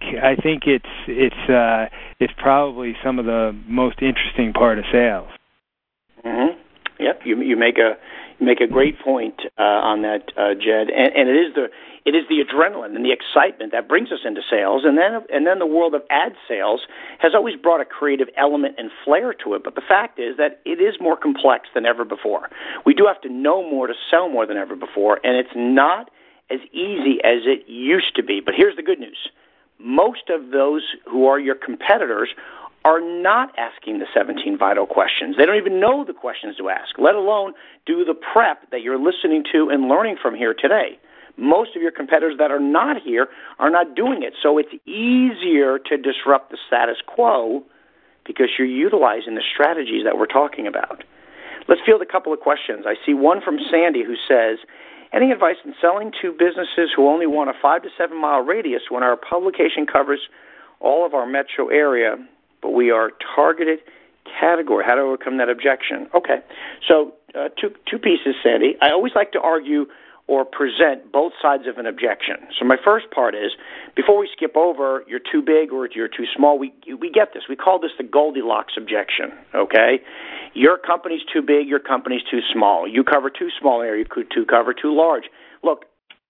it's probably some of the most interesting part of sales. Mm-hmm. Yep, you make a great point on that, Jed, and it is the adrenaline and the excitement that brings us into sales, and then the world of ad sales has always brought a creative element and flair to it. But the fact is that it is more complex than ever before. We do have to know more to sell more than ever before, and it's not as easy as it used to be. But here's the good news: most of those who are your competitors are not asking the 17 vital questions. They don't even know the questions to ask, let alone do the prep that you're listening to and learning from here today. Most of your competitors that are not here are not doing it. So it's easier to disrupt the status quo because you're utilizing the strategies that we're talking about. Let's field a couple of questions. I see one from Sandy who says, any advice in selling to businesses who only want a 5 to 7 mile radius when our publication covers all of our metro area, but we are targeted category? How to overcome that objection? Okay, so two pieces, Sandy. I always like to argue or present both sides of an objection. So my first part is, before we skip over, you're too big or you're too small, we get this. We call this the Goldilocks objection, okay? Your company's too big, your company's too small. You cover too small area, you could cover too large. Look,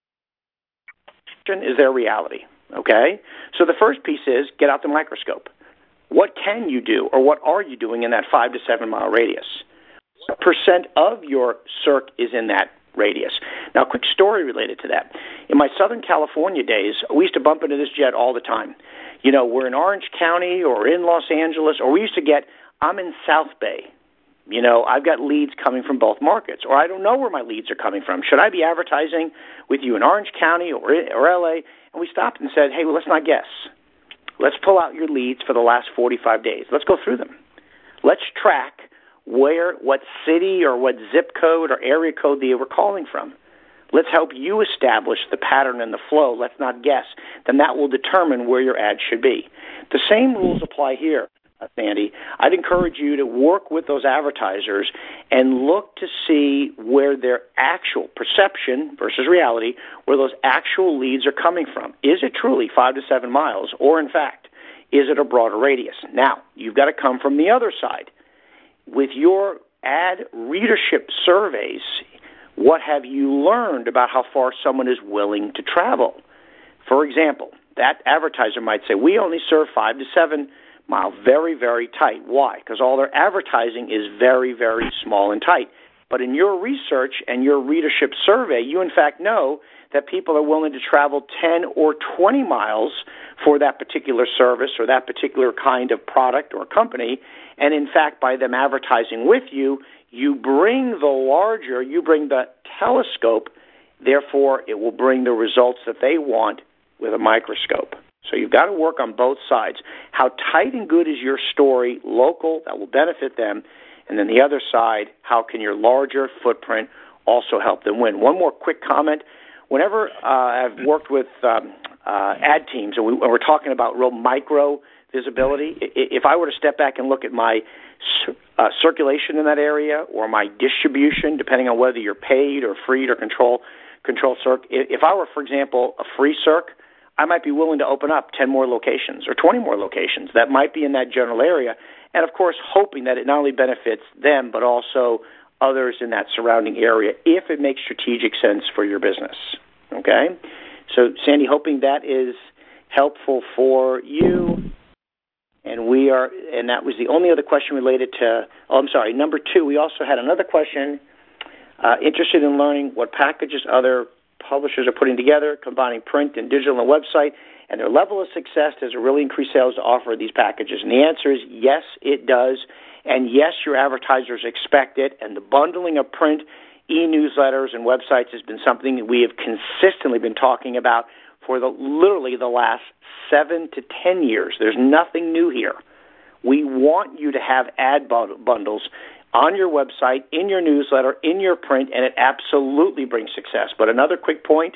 is their reality, okay? So the first piece is get out the microscope. What can you do, or what are you doing in that 5 to 7 mile radius? What percent of your circ is in that radius? Now, a quick story related to that. In my Southern California days, we used to bump into this, Jed, all the time. We're in Orange County or in Los Angeles, or we used to get, I'm in South Bay. I've got leads coming from both markets, or I don't know where my leads are coming from. Should I be advertising with you in Orange County or LA? And we stopped and said, hey, well, let's not guess. Let's pull out your leads for the last 45 days. Let's go through them. Let's track what city or what zip code or area code they were calling from. Let's help you establish the pattern and the flow. Let's not guess. Then that will determine where your ad should be. The same rules apply here, Sandy. I'd encourage you to work with those advertisers and look to see where their actual perception versus reality, where those actual leads are coming from. Is it truly 5 to 7 miles, or in fact, is it a broader radius? Now, you've got to come from the other side. With your ad readership surveys, what have you learned about how far someone is willing to travel? For example, that advertiser might say, we only serve 5 to 7 mile, very, very tight. Why? Because all their advertising is very, very small and tight. But in your research and your readership survey, you in fact know that people are willing to travel 10 or 20 miles for that particular service or that particular kind of product or company. And in fact, by them advertising with you, you bring the telescope, therefore it will bring the results that they want with a microscope. So you've got to work on both sides. How tight and good is your story local that will benefit them? And then the other side, how can your larger footprint also help them win? One more quick comment. Whenever I've worked with ad teams, and we're talking about real micro visibility, if I were to step back and look at my circulation in that area or my distribution, depending on whether you're paid or free or control circ, if I were, for example, a free circ, I might be willing to open up 10 more locations or 20 more locations that might be in that general area, and of course hoping that it not only benefits them but also others in that surrounding area if it makes strategic sense for your business. Okay? So, Sandy, hoping that is helpful for you. And that was the only other question related to, number 2, we also had another question, interested in learning what packages other publishers are putting together, combining print and digital and website, and their level of success. Does it really increase sales to offer these packages? And the answer is yes, it does. And yes, your advertisers expect it. And the bundling of print, e-newsletters, and websites has been something that we have consistently been talking about for literally the last 7 to 10 years. There's nothing new here. We want you to have ad bundles on your website, in your newsletter, in your print, and it absolutely brings success. But another quick point,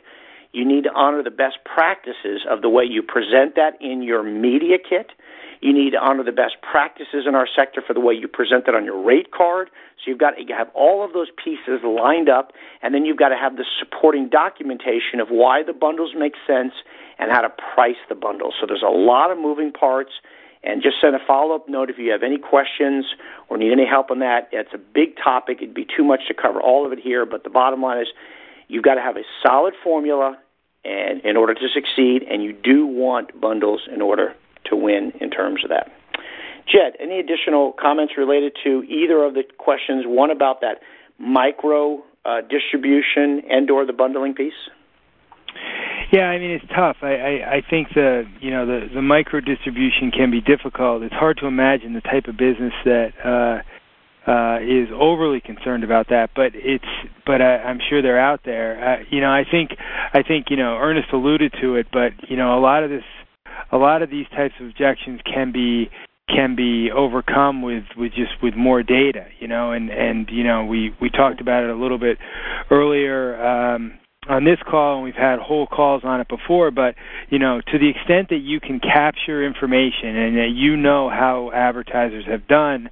You need to honor the best practices of the way you present that in your media kit. You need to honor the best practices in our sector for the way you present that on your rate card. So you've got to have all of those pieces lined up, and then you've got to have the supporting documentation of why the bundles make sense and how to price the bundles. So there's a lot of moving parts, and just send a follow-up note if you have any questions or need any help on that. It's a big topic. It'd be too much to cover all of it here, but the bottom line is you've got to have a solid formula and in order to succeed, and you do want bundles in order to win in terms of that. Jed, any additional comments related to either of the questions, one about that micro distribution and or the bundling piece? Yeah, I mean, it's tough. I think the micro distribution can be difficult. It's hard to imagine the type of business that is overly concerned about that, but I'm sure they're out there. I think Ernest alluded to it, but a lot of these types of objections can be overcome with more data, and we talked about it a little bit earlier on this call, and we've had whole calls on it before, but to the extent that you can capture information and that how advertisers have done,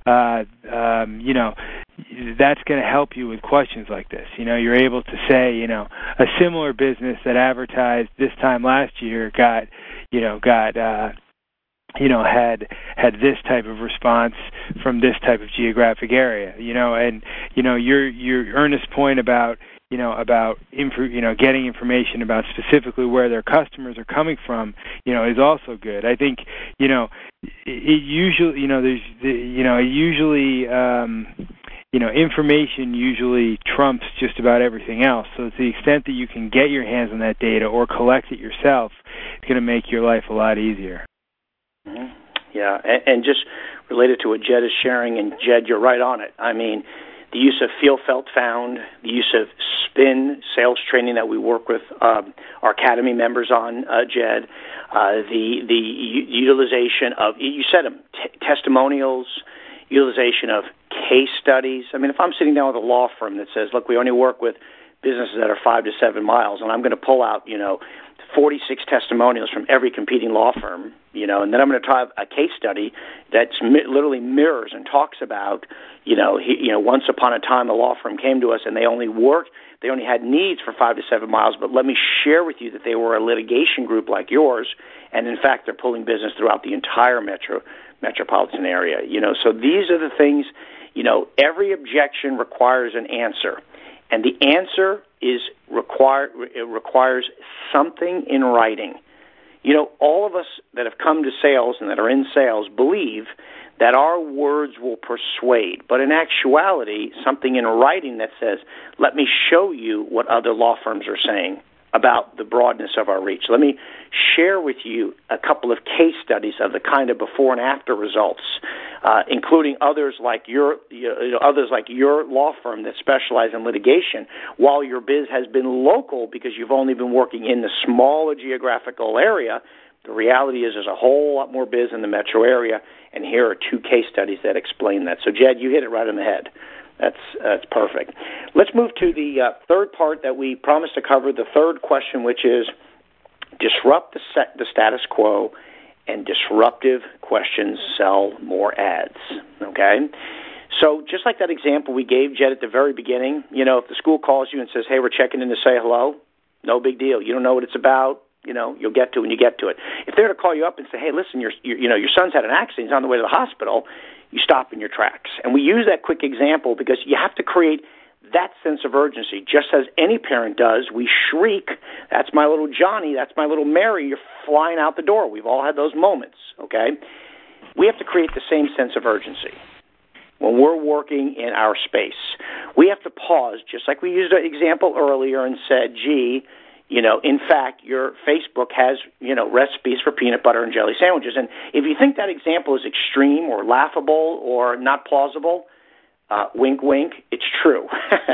that's going to help you with questions like this. You're able to say, a similar business that advertised this time last year had this type of response from this type of geographic area, and your earnest point about getting information about specifically where their customers are coming from, is also good. I think information usually trumps just about everything else. So to the extent that you can get your hands on that data or collect it yourself, it's going to make your life a lot easier. Mm-hmm. Yeah, and just related to what Jed is sharing, and Jed, you're right on it. I mean, the use of Feel, Felt, Found, the use of SPIN sales training that we work with our Academy members on, Jed, the utilization of, you said them, testimonials, utilization of case studies. I mean, if I'm sitting down with a law firm that says, look, we only work with businesses that are 5 to 7 miles, and I'm going to pull out, 46 testimonials from every competing law firm, and then I'm going to try a case study that literally mirrors and talks about, once upon a time a law firm came to us and they only had needs for 5 to 7 miles, but let me share with you that they were a litigation group like yours, and in fact they're pulling business throughout the entire metropolitan area. So these are the things, every objection requires an answer. And the answer requires something in writing. All of us that have come to sales and that are in sales believe that our words will persuade. But in actuality, something in writing that says, let me show you what other law firms are saying about the broadness of our reach. Let me share with you a couple of case studies of the kind of before and after results, including others like your law firm that specialize in litigation. While your biz has been local because you've only been working in the smaller geographical area, the reality is there's a whole lot more biz in the metro area, and here are 2 case studies that explain that. So, Jed, you hit it right on the head. That's perfect. Let's move to the third part that we promised to cover, the third question, which is disrupt the status quo, and disruptive questions sell more ads. Okay? So just like that example we gave, Jed, at the very beginning, if the school calls you and says, hey, we're checking in to say hello, no big deal. You don't know what it's about. You'll get to it when you get to it. If they're to call you up and say, hey, listen, your son's had an accident, he's on the way to the hospital, you stop in your tracks. And we use that quick example because you have to create that sense of urgency. Just as any parent does, we shriek, that's my little Johnny, that's my little Mary, you're flying out the door. We've all had those moments, okay? We have to create the same sense of urgency when we're working in our space. We have to pause, just like we used an example earlier and said, gee, in fact, your Facebook has, recipes for peanut butter and jelly sandwiches. And if you think that example is extreme or laughable or not plausible, wink, wink, it's true.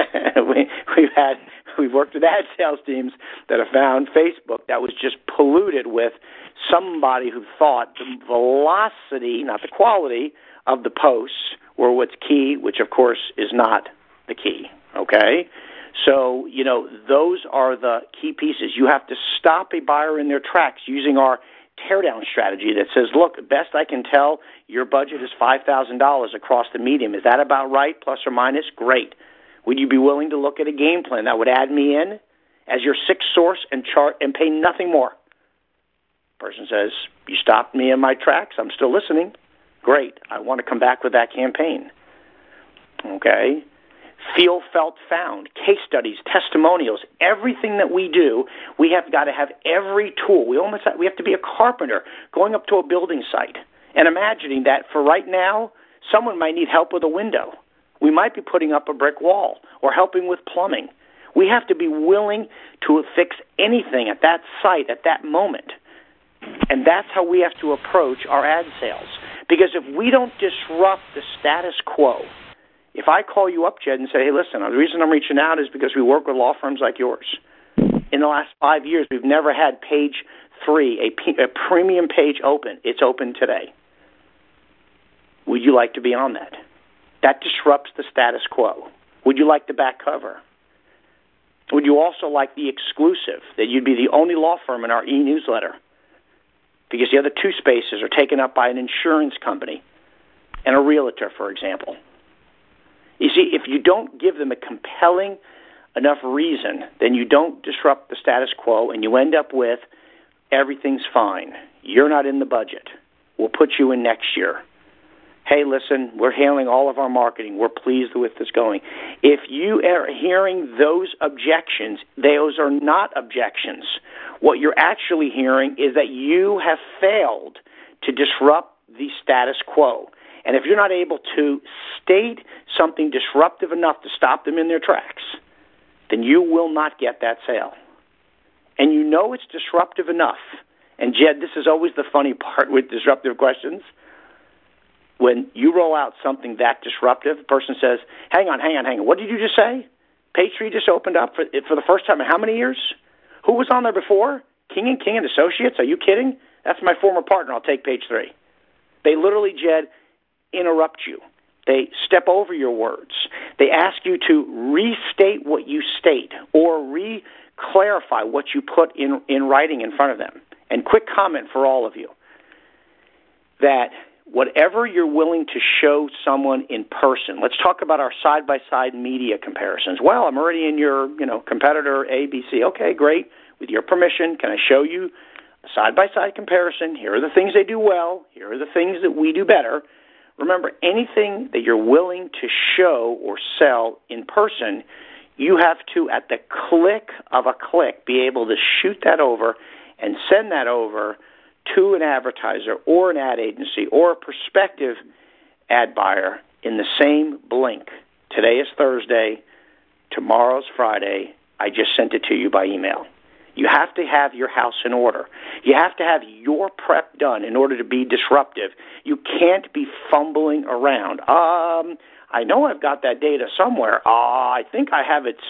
We've worked with ad sales teams that have found Facebook that was just polluted with somebody who thought the velocity, not the quality, of the posts were what's key, which, of course, is not the key, okay? So, those are the key pieces. You have to stop a buyer in their tracks using our teardown strategy that says, look, best I can tell, your budget is $5,000 across the medium. Is that about right, plus or minus? Great. Would you be willing to look at a game plan that would add me in as your sixth source and chart and pay nothing more? Person says, you stopped me in my tracks. I'm still listening. Great. I want to come back with that campaign. Okay. Feel, felt, found, case studies, testimonials, everything that we do, we have got to have every tool. We have to be a carpenter going up to a building site and imagining that for right now, someone might need help with a window. We might be putting up a brick wall or helping with plumbing. We have to be willing to fix anything at that site at that moment. And that's how we have to approach our ad sales. Because if we don't disrupt the status quo, if I call you up, Jed, and say, hey, listen, the reason I'm reaching out is because we work with law firms like yours. In the last 5 years, we've never had page 3, a premium page open. It's open today. Would you like to be on that? That disrupts the status quo. Would you like the back cover? Would you also like the exclusive, that you'd be the only law firm in our e-newsletter? Because the other 2 spaces are taken up by an insurance company and a realtor, for example. You see, if you don't give them a compelling enough reason, then you don't disrupt the status quo, and you end up with everything's fine. You're not in the budget. We'll put you in next year. Hey, listen, we're handling all of our marketing. We're pleased with this going. If you are hearing those objections, those are not objections. What you're actually hearing is that you have failed to disrupt the status quo. And if you're not able to state something disruptive enough to stop them in their tracks, then you will not get that sale. And it's disruptive enough. And Jed, this is always the funny part with disruptive questions. When you roll out something that disruptive, the person says, hang on. What did you just say? Page 3 just opened up for the first time in how many years? Who was on there before? King and Associates? Are you kidding? That's my former partner. I'll take page 3. They literally, Jed, interrupt you. They step over your words. They ask you to restate what you state or re-clarify what you put in writing in front of them. And quick comment for all of you, that whatever you're willing to show someone in person, let's talk about our side-by-side media comparisons. Well, I'm already in your competitor ABC. Okay, great. With your permission, can I show you a side-by-side comparison? Here are the things they do well. Here are the things that we do better. Remember, anything that you're willing to show or sell in person, you have to, at the click of a click, be able to shoot that over and send that over to an advertiser or an ad agency or a prospective ad buyer in the same blink. Today is Thursday. Tomorrow's Friday. I just sent it to you by email. You have to have your house in order. You have to have your prep done in order to be disruptive. You can't be fumbling around. I know I've got that data somewhere. I think I have it.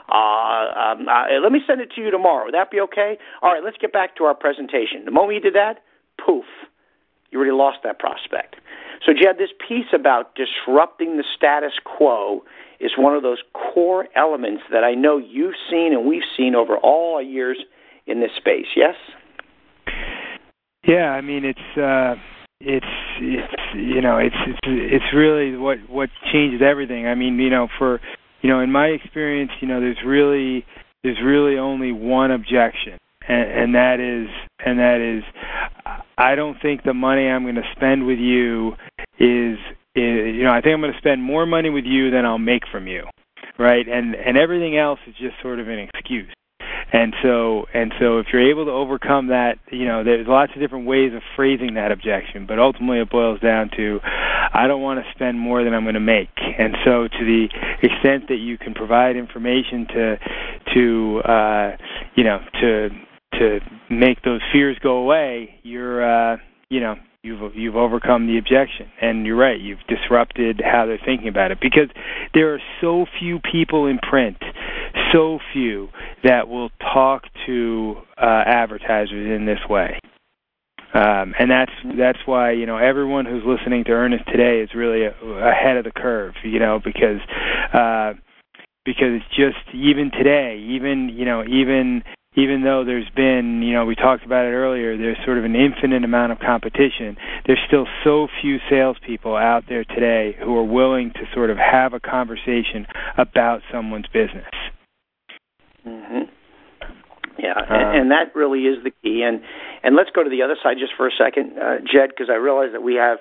Let me send it to you tomorrow. Would that be okay? All right, let's get back to our presentation. The moment you did that, poof, you already lost that prospect. So, Jed, this piece about disrupting the status quo is one of those core elements that I know you've seen and we've seen over all our years in this space. Yes? Yeah, I mean it's really what changes everything. I mean, in my experience, there's really only one objection, and that is I don't think the money I'm going to spend with you is I think I'm going to spend more money with you than I'll make from you, right? And everything else is just sort of an excuse. And so if you're able to overcome that, there's lots of different ways of phrasing that objection, but ultimately it boils down to I don't want to spend more than I'm going to make. And so to the extent that you can provide information to make those fears go away, you've overcome the objection. And you're right, you've disrupted how they're thinking about it, because there are so few people in print, so few, that will talk to advertisers in this way. And that's why, everyone who's listening to Ernest today is really ahead of the curve, because because it's just, even today, even though there's been, we talked about it earlier, there's sort of an infinite amount of competition, there's still so few salespeople out there today who are willing to sort of have a conversation about someone's business. Mm-hmm. Yeah, and that really is the key. And let's go to the other side just for a second, Jed, because I realize that we have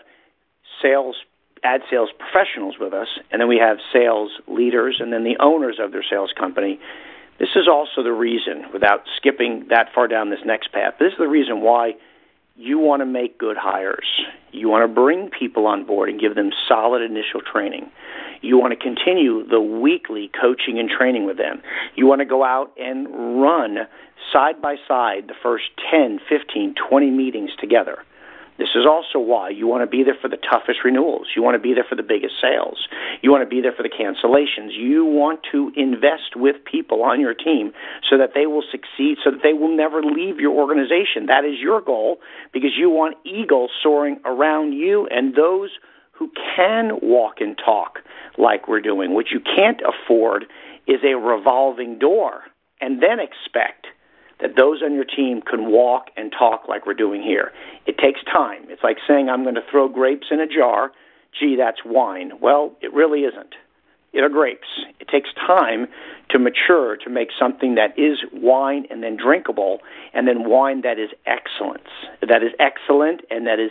ad sales professionals with us, and then we have sales leaders, and then the owners of their sales company. This is also the reason, without skipping that far down this next path, this is the reason why you want to make good hires. You want to bring people on board and give them solid initial training. You want to continue the weekly coaching and training with them. You want to go out and run side by side the first 10, 15, 20 meetings together. This is also why you want to be there for the toughest renewals. You want to be there for the biggest sales. You want to be there for the cancellations. You want to invest with people on your team so that they will succeed, so that they will never leave your organization. That is your goal, because you want eagles soaring around you and those who can walk and talk like we're doing. What you can't afford is a revolving door and then expect that those on your team can walk and talk like we're doing here. It takes time. It's like saying, I'm going to throw grapes in a jar. Gee, that's wine. Well, it really isn't. They're grapes. It takes time to mature, to make something that is wine and then drinkable, and then wine that is excellence, that is excellent and that is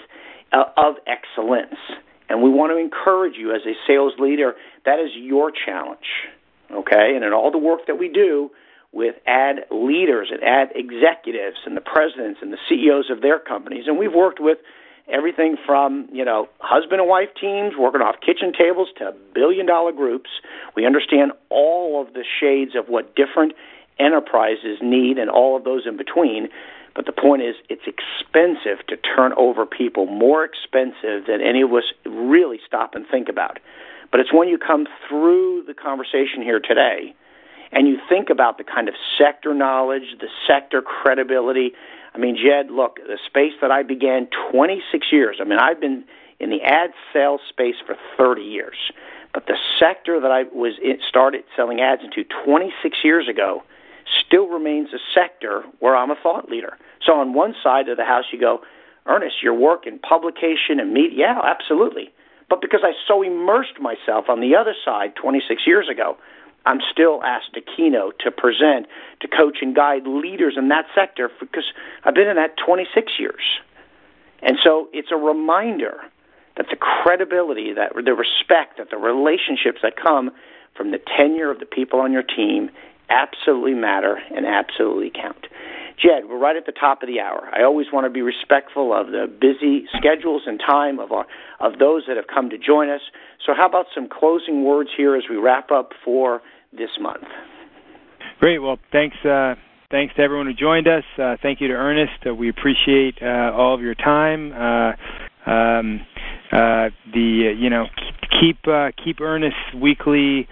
of excellence. And we want to encourage you as a sales leader, that is your challenge, okay? And in all the work that we do with ad leaders and ad executives and the presidents and the CEOs of their companies, and we've worked with everything from, husband and wife teams working off kitchen tables to billion-dollar groups. We understand all of the shades of what different enterprises need and all of those in between. But the point is, it's expensive to turn over people, more expensive than any of us really stop and think about. But it's when you come through the conversation here today and you think about the kind of sector knowledge, the sector credibility. I mean, Jed, look, the space that I began 26 years, I've been in the ad sales space for 30 years. But the sector that I started selling ads into 26 years ago still remains a sector where I'm a thought leader. So on one side of the house, you go, Ernest, your work in publication and media, yeah, absolutely. But because I so immersed myself on the other side 26 years ago, I'm still asked to keynote, to present, to coach and guide leaders in that sector because I've been in that 26 years. And so it's a reminder that the credibility, that the respect, that the relationships that come from the tenure of the people on your team absolutely matter and absolutely count. Jed, we're right at the top of the hour. I always want to be respectful of the busy schedules and time of those that have come to join us. So how about some closing words here as we wrap up for this month? Great. Well, thanks to everyone who joined us. Thank you to Ernest. We appreciate all of your time. Keep Ernest's weekly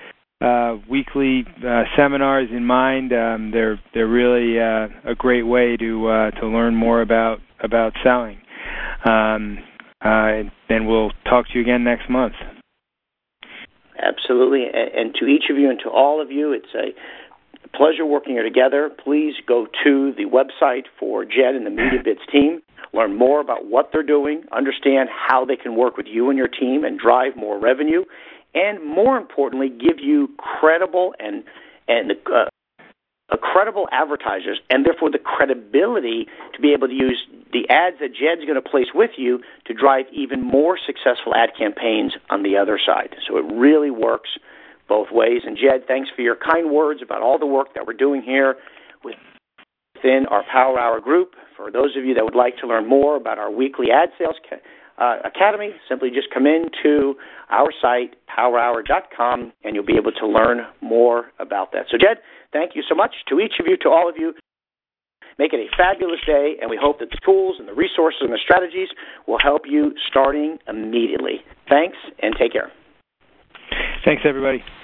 seminars in mind. They're really a great way to learn more about selling. And we'll talk to you again next month. Absolutely. And to each of you and to all of you, it's a pleasure working here together. Please go to the website for Jed and the MediaBits team. Learn more about what they're doing, understand how they can work with you and your team and drive more revenue, and more importantly, give you credible and credible advertisers, and therefore the credibility to be able to use the ads that Jed's going to place with you to drive even more successful ad campaigns on the other side. So it really works both ways. And Jed, thanks for your kind words about all the work that we're doing here within our Power Hour group. For those of you that would like to learn more about our weekly ad sales academy, simply just come into our site, powerhour.com, and you'll be able to learn more about that. So, Jed, thank you so much to each of you, to all of you. Make it a fabulous day, and we hope that the tools and the resources and the strategies will help you starting immediately. Thanks, and take care. Thanks, everybody.